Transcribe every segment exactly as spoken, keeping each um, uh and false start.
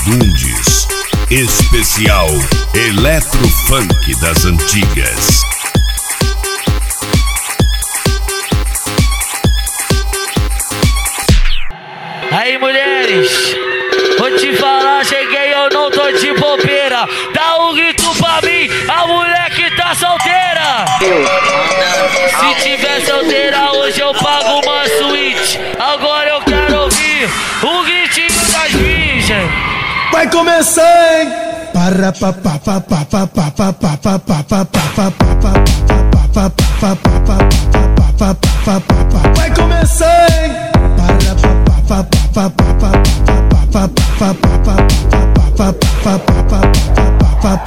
Fagundes. Especial Eletrofunk das Antigas. Aí, mulheres, vou te falar, cheguei, eu não tô de bobeira. Dá um grito pra mim, a mulher que tá solteira. Se tiver solteira, hoje eu pago uma suíte. Agora eu quero ouvir o gritinho das virgens. Vai começar, hein? Para pa pa pa pa pa pa pa pa pa pa pa pa pa pa pa. Vai começar, hein? Para pa pa pa pa pa pa pa pa pa pa pa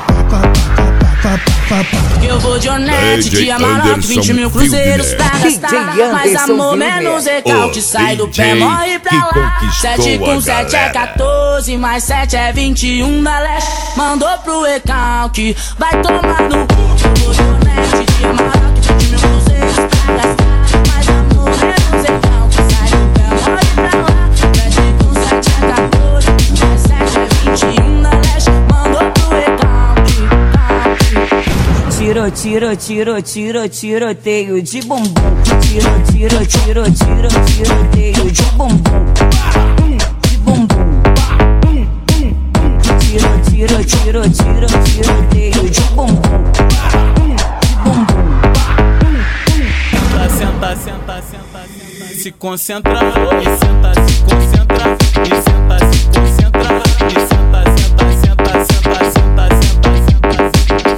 pa. Eu vou de Onete, de Amarok, vinte mil cruzeiros pra gastar. Mas amor menos recalque, sai do pé, morre pra lá. Sete com sete é quatorze, mais sete é vinte e um da leste. Mandou pro recalque, vai tomar no cu. Eu vou de Onete, de Amarok, vinte mil cruzeiros pra gastar. Mas amor menos recalque, sai do pé, morre pra lá. Sete com sete é quatorze, mais sete é vinte e um da leste. Mandou pro recalque. Tiro, tiro, tiro, tiro, tiroteio de bumbum. Tiro, tiro, tiro, tiro, tiroteio de bumbum. De bumbum. Tiro, tiro, tiro, tiro, tiroteio de bumbum. De bumbum. Senta, senta, senta, senta. Se concentra, e senta, se concentra, e senta, se concentra, e senta, senta, senta, senta, senta, senta, senta.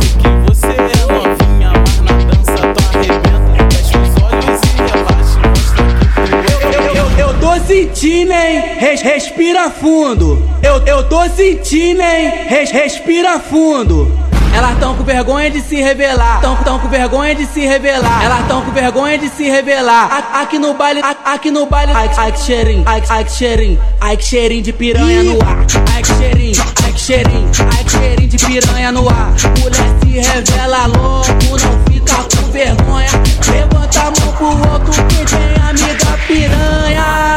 Tô sentindo, hein? Res, respira fundo. Eu, eu tô sentindo, hein? Res, respira fundo. Elas tão com vergonha de se revelar. Tão, tão com vergonha de se revelar. Elas tão com vergonha de se revelar. A, aqui no baile, a, aqui no baile. Ai, ai que cheirinho, ai, ai que cheirinho, ai que cheirinho de piranha no ar. Ai que cheirinho, ai que cheirinho, ai que cheirinho de piranha no ar. Mulher se revela logo, não fica com vergonha. Levanta a mão pro outro que tem amiga piranha.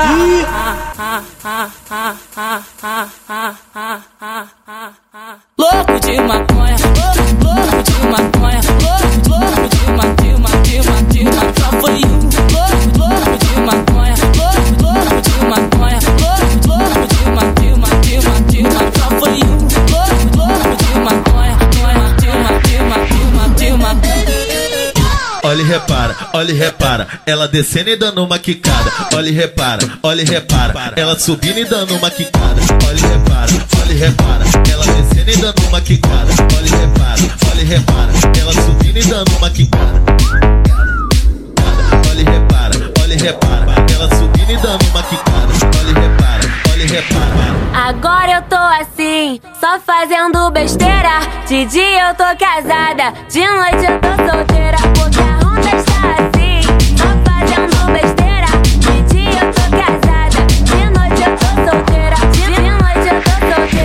Louco de maconha, louco, louco de maconha, louco, louco de maconha, de maconha, de maconha, só foi um. Louco, louco de maconha, louco, louco de maconha, louco, louco de maconha, de maconha, de maconha, só foi um. Louco, louco de maconha, de maconha, de maconha, de maconha. Olha e repara, olha e repara, ela descendo e dando uma quicada. Olha e repara, olha e repara, ela subindo e dando uma quicada. Olha e repara, olha e repara, ela descendo e dando uma quicada. Olha e repara, olha e repara, ela subindo e dando uma quicada. Olha e repara, olha e repara, ela subindo e dando uma quicada. Olha e repara, olha e repara. Agora eu tô assim, só fazendo besteira. De dia eu tô casada, de noite eu tô solteira. Porque